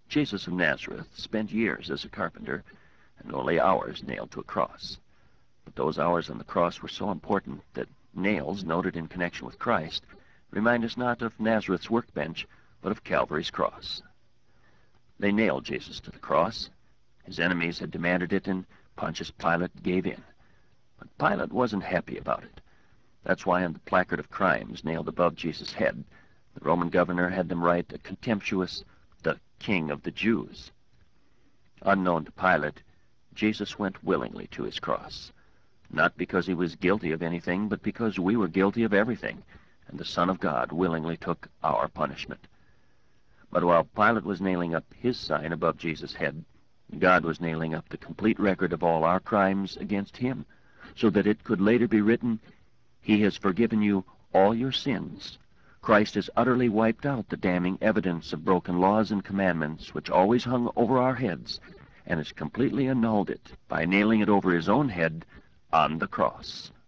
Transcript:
Jesus of Nazareth spent years as a carpenter and only hours nailed to a cross. But those hours on the cross were so important that nails, noted in connection with Christ, remind us not of Nazareth's workbench, but of Calvary's cross. They nailed Jesus to the cross. His enemies had demanded it, and Pontius Pilate gave in. But Pilate wasn't happy about it. That's why on the placard of crimes nailed above Jesus' head, the Roman governor had them write a contemptuous, "The King of the Jews." Unknown to Pilate, Jesus went willingly to his cross, not because he was guilty of anything, but because we were guilty of everything, and the Son of God willingly took our punishment. But while Pilate was nailing up his sign above Jesus' head, God was nailing up the complete record of all our crimes against him, so that it could later be written, "He has forgiven you all your sins." Christ has utterly wiped out the damning evidence of broken laws and commandments which always hung over our heads, and has completely annulled it by nailing it over his own head on the cross.